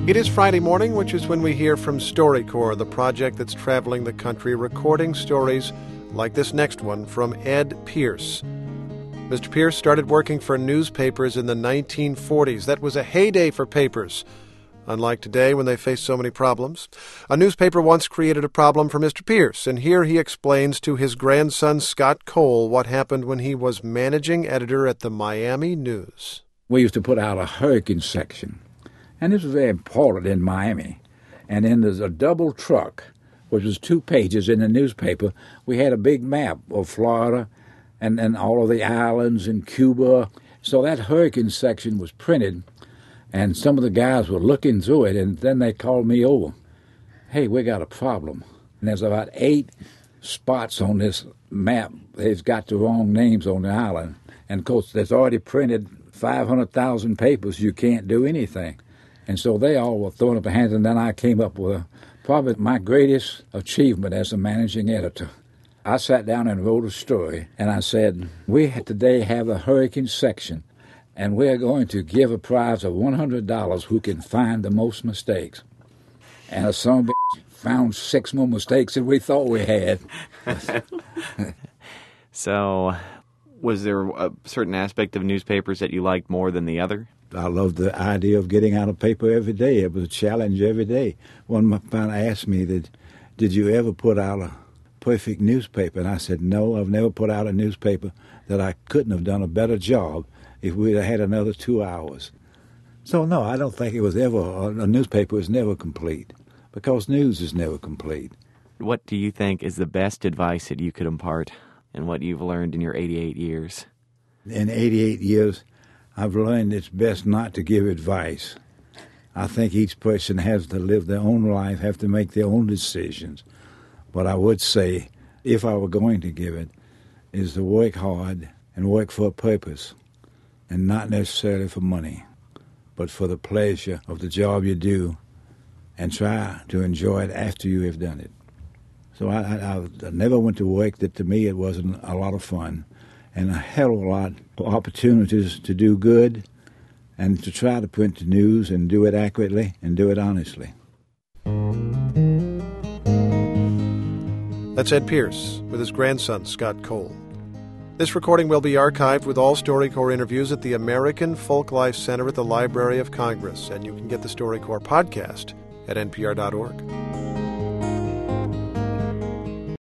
It is Friday morning, which is when we hear from StoryCorps, the project that's traveling the country recording stories like this next one from Ed Pierce. Mr. Pierce started working for newspapers in the 1940s. That was a heyday for papers, unlike today when they face so many problems. A newspaper once created a problem for Mr. Pierce, and here he explains to his grandson Scott Cole what happened when he was managing editor at the Miami News. We used to put out a hurricane section, and this was very important in Miami. And then there's a double truck, which was 2 pages in the newspaper. We had a big map of Florida and all of the islands and Cuba. So that hurricane section was printed, and some of the guys were looking through it, and then they called me over. Hey, we got a problem. And there's about 8 spots on this map. They've got the wrong names on the island. And, of course, there's already printed 500,000 papers. You can't do anything. And so they all were throwing up their hands, and then I came up with probably my greatest achievement as a managing editor. I sat down and wrote a story, and I said, we today have a hurricane section, and we're going to give a prize of $100 who can find the most mistakes. And a son of a found 6 more mistakes than we thought we had. So, was there a certain aspect of newspapers that you liked more than the other? I loved the idea of getting out a paper every day. It was a challenge every day. One of my friends asked me, did you ever put out a perfect newspaper? And I said, no, I've never put out a newspaper that I couldn't have done a better job if we'd have had another 2 hours. So, no, I don't think it was ever, a newspaper is never complete, because news is never complete. What do you think is the best advice that you could impart in what you've learned in your 88 years? In 88 years, I've learned it's best not to give advice. I think each person has to live their own life, have to make their own decisions. But I would say, if I were going to give it, is to work hard and work for a purpose, and not necessarily for money, but for the pleasure of the job you do, and try to enjoy it after you have done it. So I never went to work that to me it wasn't a lot of fun, and a hell of a lot of opportunities to do good and to try to print the news and do it accurately and do it honestly. That's Ed Pierce with his grandson, Scott Cole. This recording will be archived with all StoryCorps interviews at the American Folklife Center at the Library of Congress, and you can get the StoryCorps podcast at npr.org.